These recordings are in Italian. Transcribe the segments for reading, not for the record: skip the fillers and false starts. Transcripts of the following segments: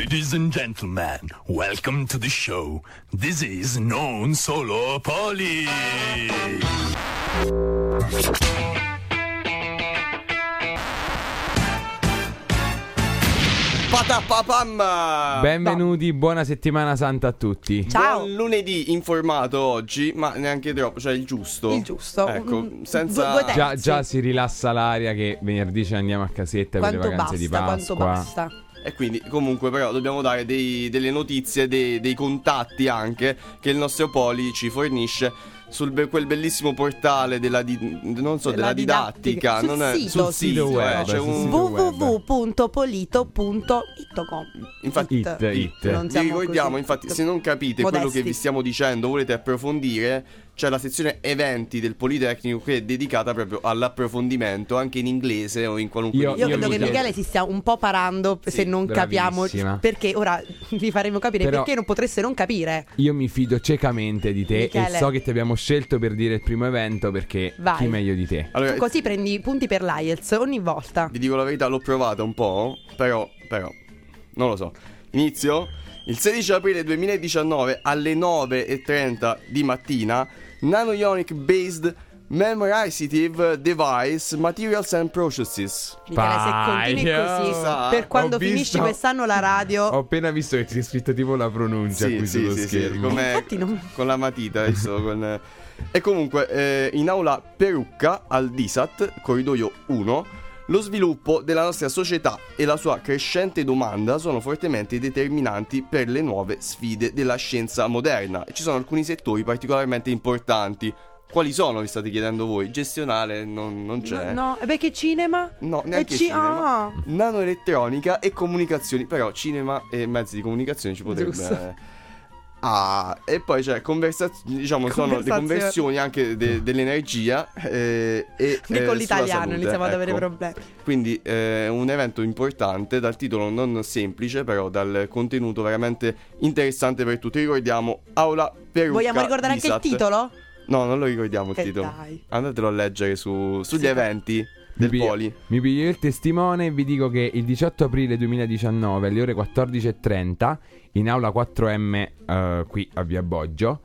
Ladies and gentlemen, welcome to the show. This is Non Solo Poli. Patapapam! Benvenuti, buona settimana santa a tutti. Ciao. Buon lunedì informato oggi, ma neanche troppo, cioè il giusto. Il giusto. Ecco, senza... Due terzi. Già si rilassa l'aria che venerdì ce ne andiamo a casetta per le vacanze di Pasqua. Quanto basta. E quindi comunque però dobbiamo dare delle notizie, dei contatti anche che il nostro Poli ci fornisce quel bellissimo portale della didattica, sul sito web, c'è un www.polito.it.com. Infatti Non vi siamo ricordiamo, così infatti, se non capite modesti. quello che vi stiamo dicendo, volete approfondire, c'è la sezione eventi del Politecnico che è dedicata proprio all'approfondimento, anche in inglese o in qualunque Io credo che mi Michele si stia un po' parando se non capiamo, bravissima. perché ora vi faremo capire Però perché non potreste non capire. Io mi fido ciecamente di te, Michele. e so che ti abbiamo scelto per dire il primo evento perché Vai. chi meglio di te? Allora, Così prendi punti per l'IELTS ogni volta. vi dico la verità, l'ho provata un po', però non lo so. Inizio. Il 16 aprile 2019 alle 9:30 di mattina, Nano Ionic Based Memorizative Device Materials and Processes. Michele, se continui così, per quando Ho finisci visto- quest'anno la radio. Ho appena visto che ti è scritto tipo la pronuncia qui sullo schermo. Infatti non- con la matita adesso, E comunque in aula Perucca al DISAT, corridoio 1, lo sviluppo della nostra società e la sua crescente domanda sono fortemente determinanti per le nuove sfide della scienza moderna. E ci sono alcuni settori particolarmente importanti. Quali sono, vi state chiedendo voi? Gestionale non c'è. No, perché cinema? No, neanche E cinema. ah. Nanoelettronica e comunicazioni. Però cinema e mezzi di comunicazione ci potrebbe. Giusto. E poi c'è diciamo sono le conversioni anche dell'energia e Che con l'italiano sulla salute, iniziamo ad avere ecco. problemi. Quindi un evento importante, dal titolo non semplice, però dal contenuto veramente interessante per tutti. Ricordiamo Aula Perucca. Vogliamo ricordare anche il DISAT. titolo? No, non lo ricordiamo il titolo. Dai. Andatelo a leggere sugli eventi Mi del Poli. Mi piglio il testimone e vi dico che il 18 aprile 2019 alle ore 14:30 in aula 4M qui a Via Boggio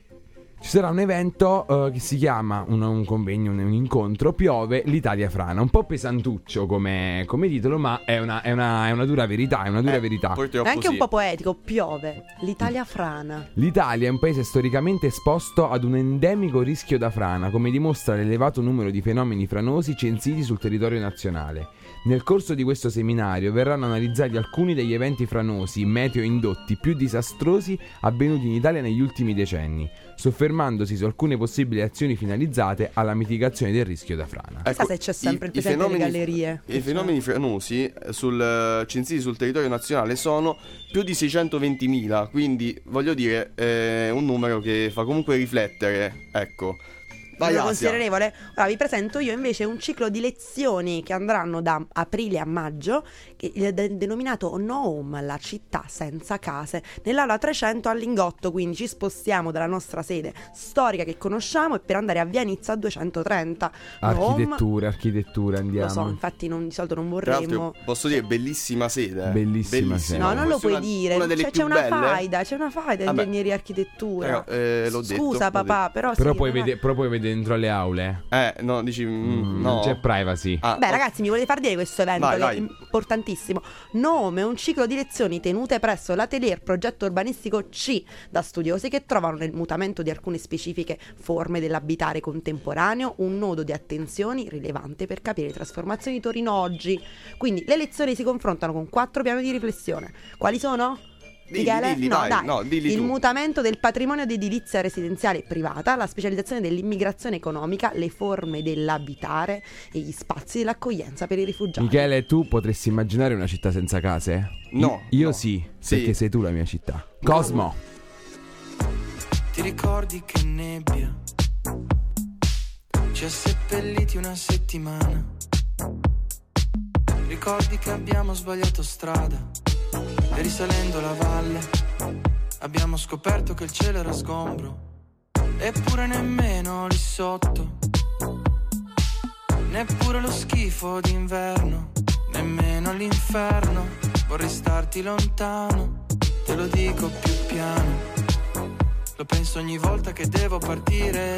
ci sarà un evento che si chiama un convegno, un incontro, Piove l'Italia frana. Un po' pesantuccio come titolo, ma è una dura verità, è una dura verità. Purtroppo È anche sì. un po' poetico. Piove, l'Italia frana. L'Italia è un paese storicamente esposto ad un endemico rischio da frana, come dimostra l'elevato numero di fenomeni franosi censiti sul territorio nazionale. Nel corso di questo seminario verranno analizzati alcuni degli eventi franosi meteo indotti più disastrosi avvenuti in Italia negli ultimi decenni, soffermandosi su alcune possibili azioni finalizzate alla mitigazione del rischio da frana. Chissà se c'è sempre il presente nelle gallerie. I fenomeni franosi censiti sul territorio nazionale sono più di 620.000, quindi voglio dire un numero che fa comunque riflettere, ecco. Vai, Numero Asia. considerevole. Ora vi presento io invece un ciclo di lezioni che andranno da aprile a maggio, che è denominato No Home, la città senza case, nell'aula 300 a Lingotto. Quindi ci spostiamo dalla nostra sede storica che conosciamo e per andare a Via Nizza a 230. Architettura, andiamo. Lo so, infatti di solito non Tra l'altro, vorremmo. posso dire bellissima sede. Bellissima sede. No, non lo Forse puoi dire. una delle C'è più una belle. c'è una faida Vabbè. ingegneria e architettura. Però, l'ho detto, Scusa l'ho papà, detto. però Però sì, puoi non è- vedere dentro alle aule. No, dici Non no. c'è privacy. Ah, Beh, ragazzi, mi volete far dire questo evento Vai, che vai. è importantissimo. Nome, un ciclo di lezioni tenute presso l'Atelier Progetto Urbanistico C da studiosi che trovano nel mutamento di alcune specifiche forme dell'abitare contemporaneo un nodo di attenzioni rilevante per capire le trasformazioni di Torino oggi. Quindi le lezioni si confrontano con 4 piani di riflessione. Quali sono? Michele? Dilli, no, vai. dai. No, dilli il tu. mutamento del patrimonio di edilizia residenziale e privata, la specializzazione dell'immigrazione economica, le forme dell'abitare e gli spazi dell'accoglienza per i rifugiati. Michele, tu potresti immaginare una città senza case? No, Io no. sì, Sì. perché sei tu la mia città. Cosmo. Ti ricordi che nebbia ci ha seppelliti una settimana? Ricordi che abbiamo sbagliato strada e risalendo la valle abbiamo scoperto che il cielo era sgombro, eppure nemmeno lì sotto, neppure lo schifo d'inverno, nemmeno l'inferno vorrei starti lontano, te lo dico più piano, lo penso ogni volta che devo partire.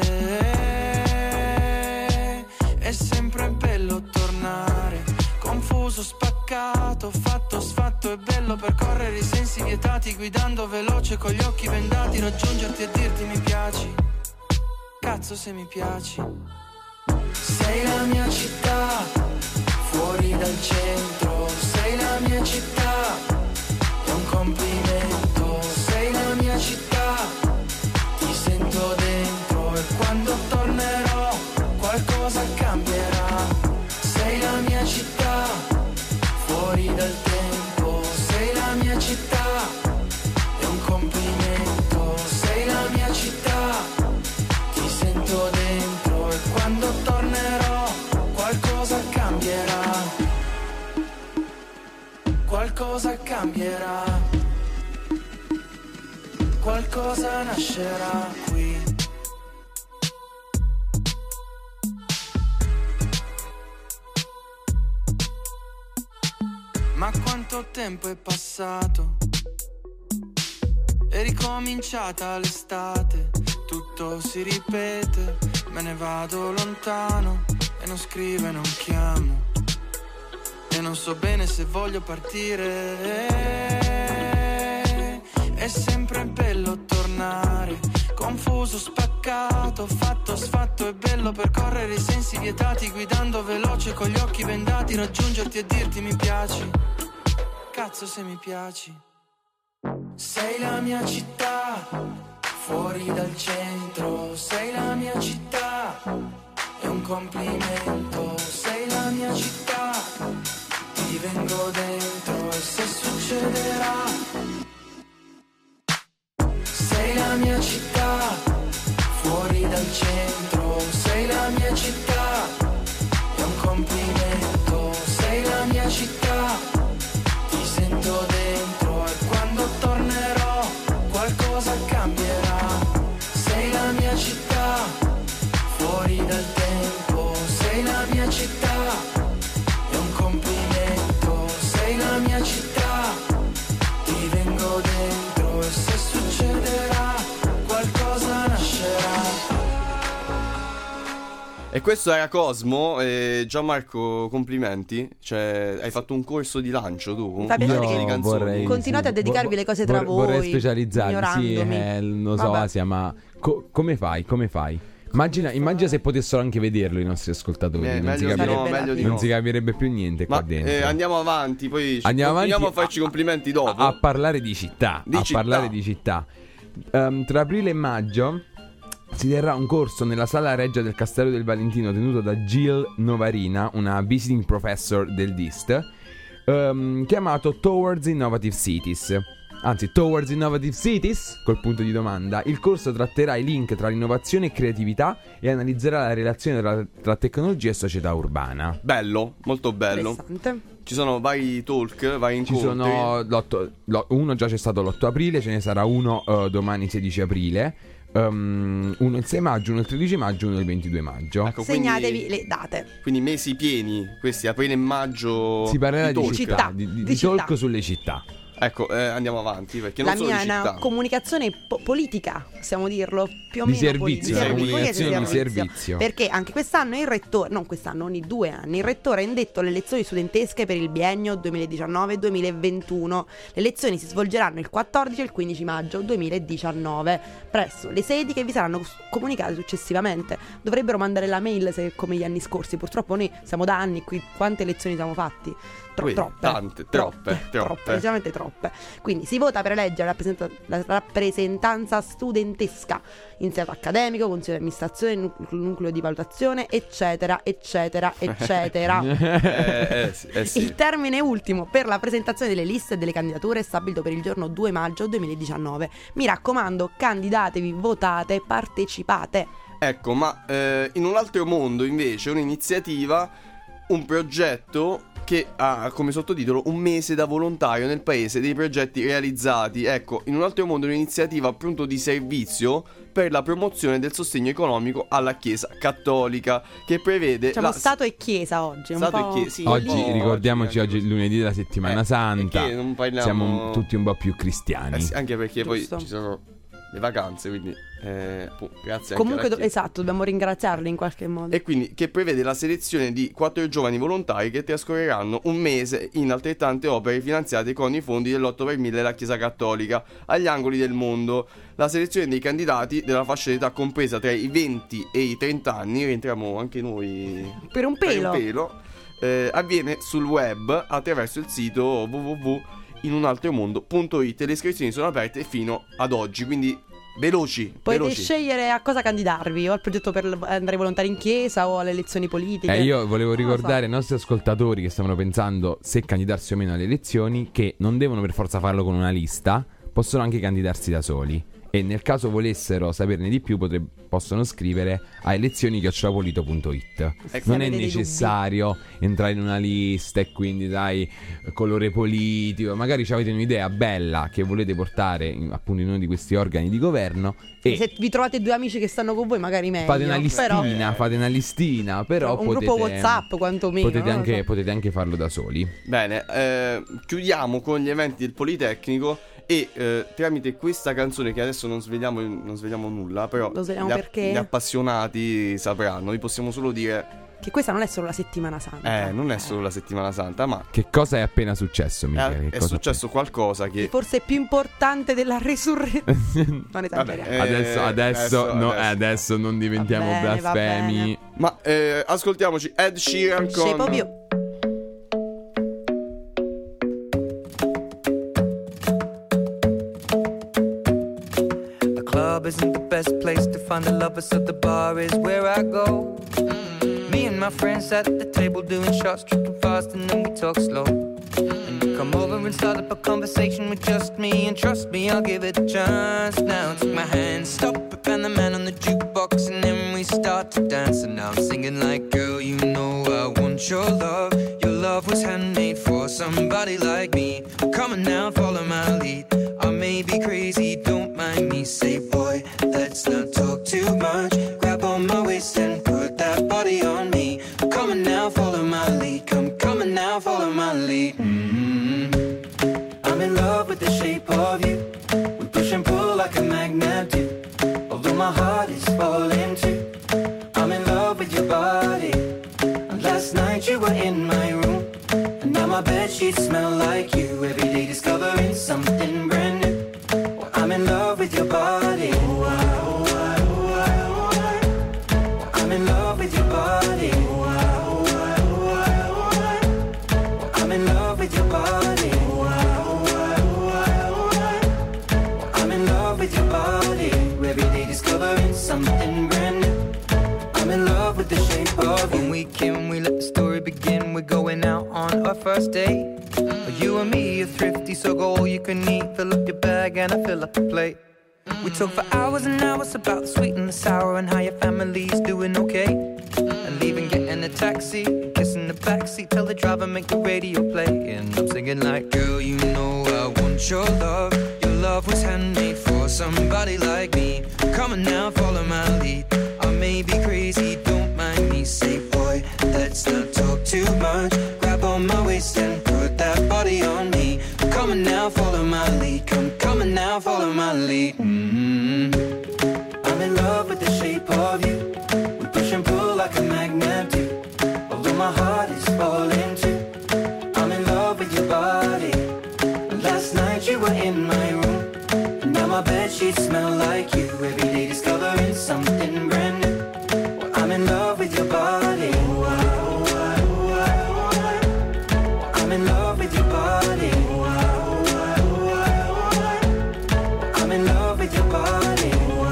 È sempre bello tornare, confuso, spaccato, fatto, sfatto. È bello percorrere i sensi vietati, guidando veloce con gli occhi vendati, raggiungerti e dirti mi piaci, cazzo se mi piaci. Sei la mia città, fuori dal centro, sei la mia città, è un complimento. Sei la mia città, ti sento dentro e quando tornerò qualcosa cambierà. Sei la mia città, fuori dal tempo, sei la mia città, è un complimento. Sei la mia città, ti sento dentro e quando tornerò qualcosa cambierà. Qualcosa cambierà, qualcosa nascerà qui. Ma quanto tempo è passato, è ricominciata l'estate, tutto si ripete, me ne vado lontano e non scrivo e non chiamo. E non so bene se voglio partire. È sempre bello tornare, confuso, spaccato, fatto, sfatto. È bello percorrere i sensi vietati, guidando veloce con gli occhi vendati, raggiungerti e dirti mi piaci, cazzo se mi piaci. Sei la mia città, fuori dal centro, sei la mia città, è un complimento. Sei la mia città, ti vengo dentro e se succederà. Sei la mia città, fuori dal centro, sei la mia città, è un complimento. Sei la mia città, ti sento dentro e quando tornerò qualcosa cambierà. Sei la mia città, fuori dal tempo, sei la mia città, è un complimento. Sei la mia città, ti vengo dentro e se succederà qualcosa nascerà. E questo era Cosmo. Gianmarco, complimenti. Cioè, hai fatto un corso di lancio tu? Fa piacere Di che canzoni. continuate a dedicarvi le cose tra voi. Vorrei specializzarmi, sì, ignorandomi. lo so, Vabbè. Asia, ma come fai? Come fai? Immagina se potessero anche vederlo i nostri ascoltatori. Non si Meglio di capirebbe, no, meglio di no. non si capirebbe più niente qua Ma dentro. andiamo avanti, poi Andiamo continuiamo avanti a farci complimenti dopo. A parlare di città. Parlare di città. Tra aprile e maggio si terrà un corso nella sala reggia del Castello del Valentino, tenuto da Jill Novarina, una visiting professor del DIST, chiamato Towards Innovative Cities. Anzi, Towards Innovative Cities, col punto di domanda. Il corso tratterà i link tra l'innovazione e creatività e analizzerà la relazione tra tecnologia e società urbana. Bello, molto bello. Interessante. Ci sono vari talk, vari incontri. Ci sono uno già c'è stato l'8 aprile, ce ne sarà uno domani 16 aprile, uno il 6 maggio, uno il 13 maggio, uno il 22 maggio. Ecco, Segnatevi le date. Quindi mesi pieni, questi aprile e maggio. Si parlerà di talk. città, di città. talk sulle città. Ecco, andiamo avanti perché La non solo mia è di una città. comunicazione politica, possiamo dirlo, più o Di meno servizio, politica. comunicazione di Politica servizio. Perché anche quest'anno il rettore, non quest'anno, ogni 2 anni, il rettore ha indetto le elezioni studentesche per il biennio 2019-2021. Le elezioni si svolgeranno il 14 e il 15 maggio 2019 presso le sedi che vi saranno comunicate successivamente. Dovrebbero mandare la mail se come gli anni scorsi. Purtroppo noi siamo da anni qui, quante elezioni siamo fatti? Troppe, decisamente troppe. Quindi si vota per eleggere la rappresentanza studentesca in sede accademico, consiglio di amministrazione, nucleo di valutazione, eccetera. Sì. Il termine ultimo per la presentazione delle liste e delle candidature è stabilito per il giorno 2 maggio 2019. Mi raccomando, candidatevi, votate, partecipate. Ecco, ma in un altro mondo invece, un'iniziativa, un progetto che ha come sottotitolo Un mese da volontario nel paese dei progetti realizzati. Ecco, in un altro mondo, un'iniziativa appunto di servizio per la promozione del sostegno economico alla Chiesa Cattolica, che prevede Diciamo Stato e Chiesa oggi. Stato un po'... e Chiesa, sì, Oggi, ricordiamoci, oggi è così. lunedì della settimana santa. Perché non parliamo... Siamo tutti un po' più cristiani. Sì, anche perché Giusto. poi ci sono le vacanze, quindi grazie Comunque anche alla Chiesa. esatto, dobbiamo ringraziarli in qualche modo. E quindi che prevede la selezione di 4 giovani volontari che trascorreranno un mese in altrettante opere finanziate con i fondi dell'8 per 1000 della Chiesa Cattolica agli angoli del mondo. La selezione dei candidati della fascia d'età compresa tra i 20 e i 30 anni, rientriamo anche noi Per un pelo. avviene sul web attraverso il sito www.inunaltromondo.it. Le iscrizioni sono aperte fino ad oggi, quindi veloci. Potete scegliere a cosa candidarvi, o al progetto per andare volontari in chiesa o alle elezioni politiche. Io volevo Non lo so. ricordare ai nostri ascoltatori che stavano pensando se candidarsi o meno alle elezioni che non devono per forza farlo con una lista, possono anche candidarsi da soli. E nel caso volessero saperne di più possono scrivere a elezioni@polito.it. Non è avete dei necessario entrare in una lista e quindi dai colore politico. Magari avete un'idea bella che volete portare appunto in uno di questi organi di governo e Se vi trovate due amici che stanno con voi, magari meglio. fate una listina, però un gruppo WhatsApp quantomeno. potete anche farlo da soli. Bene, chiudiamo con gli eventi del Politecnico e tramite questa canzone, che adesso non sveliamo nulla, però Lo sveliamo perché? gli appassionati sapranno. Vi possiamo solo dire Che questa non è solo la settimana santa. non è solo la settimana santa, ma Che cosa è appena successo, Michele? è successo qualcosa che Forse è più importante della resurrezione. Non esageriamo. Adesso non diventiamo Va bene, blasfemi. Ma ascoltiamoci Ed Sheeran con Shape of You. The club isn't the best place to find the lovers, so the bar is where I go. Me and my friends sat at the table doing shots, tripping fast, and then we talk slow. And you come over and start up a conversation with just me, and trust me, I'll give it a chance. Now take my hand, stop it, and the man on the jukebox, and then we start to dance. And now I'm singing like, girl, you know I want your love. Your love was handmade for somebody like me. Come on now, follow my lead. I may be crazy, don't mind me. Say, boy, let's not talk too much. Grab on my waist and put that body on me. Come on now, follow my lead. Come on now, follow my lead. I'm in love with the shape of you. We push and pull like a magnet do. Although my heart is falling too. I'm in love with your body. And last night you were in my room. And now my bedsheets smell like you. Every day discovering something brand new. Well, I'm in love with your body. I'm in love with your body. I'm in love with your body. I'm in love with your body. Every day discovering something brand new. I'm in love with the shape of you. When we came, we let the story begin. We're going out on our first date. You and me are thrifty, so go all you can eat. Fill up your bag and I fill up the plate. We talk for hours and hours about the sweet and the sour and how your family's doing okay. And leaving, getting a taxi, kissing the backseat, tell the driver make the radio play. And I'm singing like, girl, you know I want your love. Your love was handmade for somebody like me. Come on now, follow my lead. I may be crazy, don't mind me. Say, boy, let's not talk too much. Grab on my waist and put that body on me. Come on now, follow my lead. Come on now, follow my lead. I'm in love with the shape of you. We push and pull like a magnet do. Although my heart is falling too. I'm in love with your body. Last night you were in my room. And now my bedsheets smell like you. Every day discovering something brand new. Well, I'm in love with your body. I'm in love with your body. I'm in love with your body.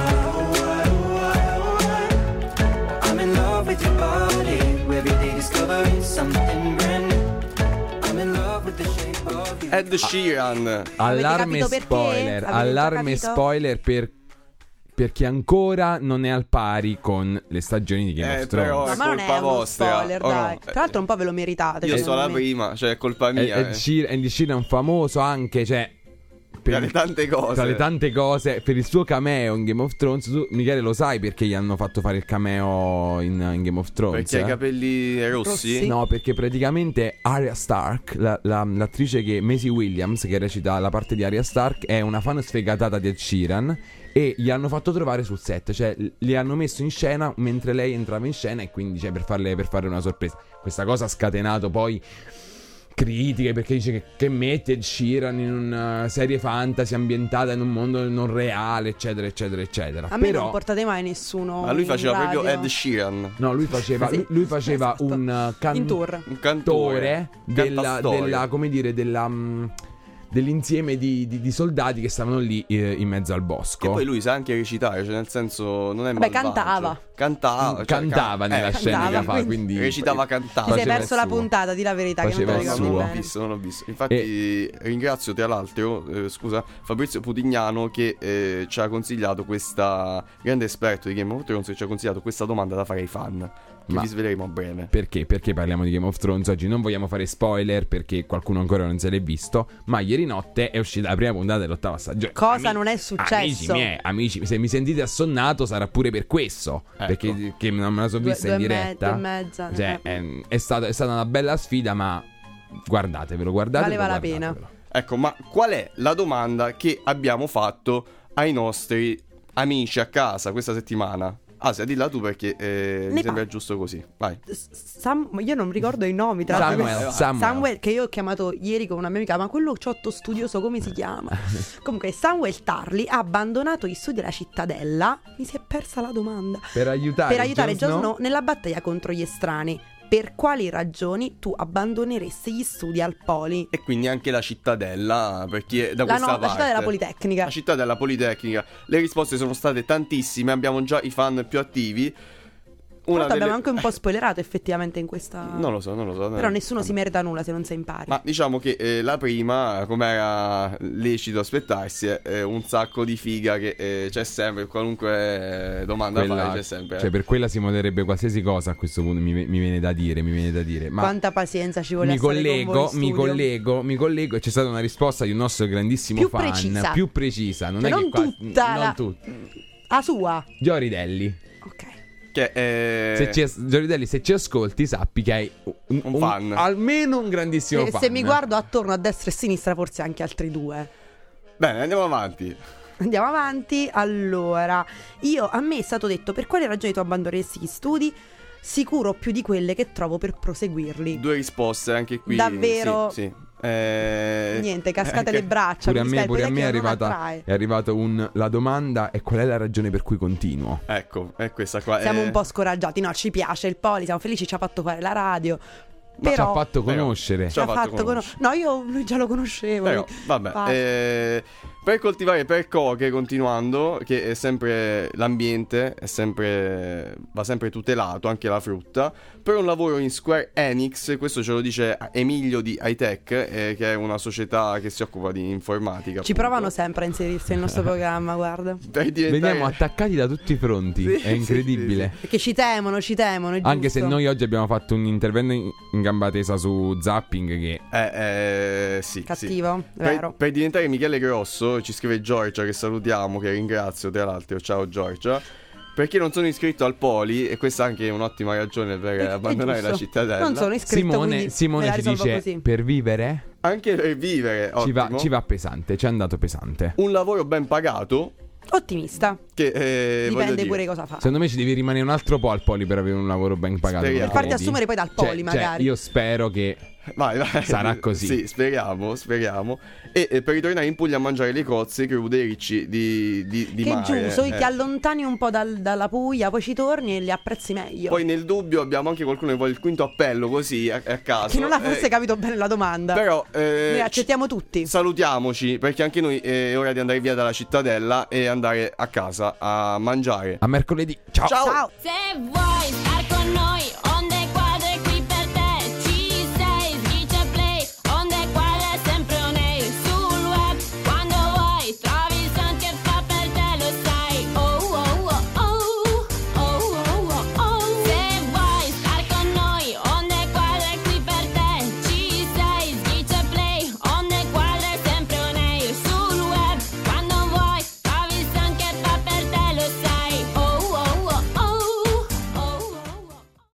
I'm in love with your body. Every day discovering something brand new. I'm in love with the shape of you. Ed Sheeran. Allarme capito perché? spoiler. Avete Allarme capito? spoiler per perché ancora non è al pari con le stagioni di Game of però Thrones. Ma non è colpa uno vostra. spoiler, Oh, no. dai. Tra l'altro un po' ve lo meritate. Io secondo so la me. prima, cioè è colpa mia. Ed Sheeran famoso anche, cioè Tra le tante cose. tra le tante cose, per il suo cameo in Game of Thrones. Tu, Michele, lo sai perché gli hanno fatto fare il cameo in Game of Thrones? Perché ha i capelli rossi? No, perché praticamente Arya Stark, l'attrice che Maisie Williams, che recita la parte di Arya Stark, è una fan sfegatata di Ed Sheeran e gli hanno fatto trovare sul set, cioè li hanno messo in scena mentre lei entrava in scena, e quindi cioè, per fare una sorpresa. Questa cosa ha scatenato poi critiche, perché dice che mette Ed Sheeran in una serie fantasy ambientata in un mondo non reale, eccetera eccetera eccetera. A me Però non portate mai nessuno. Ma lui in faceva radio. proprio Ed Sheeran. no, lui faceva Sì, lui faceva esatto. un In tour. Un cantore. della come dire dell'insieme di soldati che stavano lì in mezzo al bosco. E poi lui sa anche recitare, cioè nel senso non è Vabbè, malvagio. cantava. Cantava nella scena che cantava, fa, quindi recitava, Ti cantava. sei Faceva perso il la suo. puntata, di la verità, che non te Faceva la il ricordi suo. bene. Non l'ho visto. Infatti ringrazio tra l'altro scusa, Fabrizio Putignano che ci ha consigliato questa, grande esperto di Game of Thrones, che ci ha consigliato questa domanda da fare ai fan, che Ma- vi sveleremo a breve. Perché parliamo di Game of Thrones oggi? Non vogliamo fare spoiler perché qualcuno ancora non se l'è visto, ma ieri notte è uscita la prima puntata dell'8ª stagione. Cosa non è successo? Amici, se mi sentite assonnato sarà pure per questo, Ecco. perché che non me la so vista in diretta. 2:30. Cioè, è stata una bella sfida, ma guardatevelo. Valeva la pena. Ecco, ma qual è la domanda che abbiamo fatto ai nostri amici a casa questa settimana? Asia, dilla tu perché mi sembra giusto così. Vai. Io non ricordo i nomi. Tra l'altro. Samuel. Che io ho chiamato ieri con una mia amica, ma quello ciotto studioso come si chiama? Comunque Samuel Tarly ha abbandonato gli studi della Cittadella. Mi si è persa la domanda. Per aiutare Jon Snow nella battaglia contro gli estranei. Per quali ragioni tu abbandoneresti gli studi al Poli? E quindi anche la Cittadella, perché da questa parte. La Cittadella Politecnica. La Cittadella Politecnica. Le risposte sono state tantissime, abbiamo già i fan più attivi. Abbiamo anche un po' spoilerato effettivamente in questa. Non lo so. Però nessuno si merita nulla se non sei in pari. Ma diciamo che la prima, come era lecito aspettarsi, è un sacco di figa che c'è sempre, qualunque domanda fai c'è sempre. Cioè, per quella si moderebbe qualsiasi cosa a questo punto, mi viene da dire. Ma quanta pazienza ci vuole mi collego e c'è stata una risposta di un nostro grandissimo più fan, precisa. più precisa. Non Cioè, è non che qua, tutta non la- tutta. A sua. Gioridelli. Ok. Che Gioridelli, se ci ascolti, sappi che hai un fan. almeno un grandissimo E fan. se mi guardo attorno a destra e a sinistra, forse anche altri due. Bene, andiamo avanti. Andiamo avanti. Allora, a me è stato detto per quali ragioni tu abbandoneresti gli studi. Sicuro più di quelle che trovo per proseguirli. Due risposte anche qui. Davvero? Sì. Niente, cascate anche- le braccia. Pure a me, quindi è non arrivata attrae. la domanda è: qual è la ragione per cui continuo? Ecco, è questa qua. Siamo un po' scoraggiati. No, ci piace il Poli, siamo felici, ci ha fatto fare la radio. Ma ci ha Però fatto conoscere. Ci ha fatto conoscere. No, lui già lo conoscevo. Però, vabbè, Va. per coltivare per coche, continuando, che è sempre l'ambiente, va sempre tutelato, anche la frutta. Per un lavoro in Square Enix, questo ce lo dice Emilio di Hightech, che è una società che si occupa di informatica. Ci appunto. provano sempre a inserirsi nel nostro programma, guarda. Per diventare- Veniamo attaccati da tutti i fronti. Sì, È incredibile. Perché ci temono, è Anche se giusto. noi oggi abbiamo fatto un intervento in gamba tesa su Zapping che sì. Cattivo, Sì. vero. Per diventare Michele Grosso, ci scrive Giorgia, che salutiamo, che ringrazio tra l'altro. Ciao Giorgia. Perché non sono iscritto al Poli, e questa anche è un'ottima ragione per È abbandonare la giusto. Cittadella. Non sono iscritto, quindi me Simone la ci risolvo dice così. per vivere Anche per vivere, ottimo. ci va pesante, ci è andato pesante. Un lavoro ben pagato, Ottimista. che voglio Dipende dire, pure cosa fa. Secondo me ci devi rimanere un altro po' al Poli per avere un lavoro ben pagato. Speriamo. come Per farti credi? assumere poi dal Poli, magari. Io spero che Vai. sarà così. Sì, speriamo. E per ritornare in Puglia a mangiare le cozze crude ricci di Che è mare. giusto, ti allontani un po' dalla Puglia, poi ci torni e li apprezzi meglio. Poi nel dubbio abbiamo anche qualcuno che vuole il quinto appello, così a caso. Che non ha forse capito bene la domanda. Però Noi accettiamo tutti. salutiamoci, perché anche noi è ora di andare via dalla Cittadella e andare a casa a mangiare. A mercoledì. Ciao. Ciao. Ciao. Se vuoi star con noi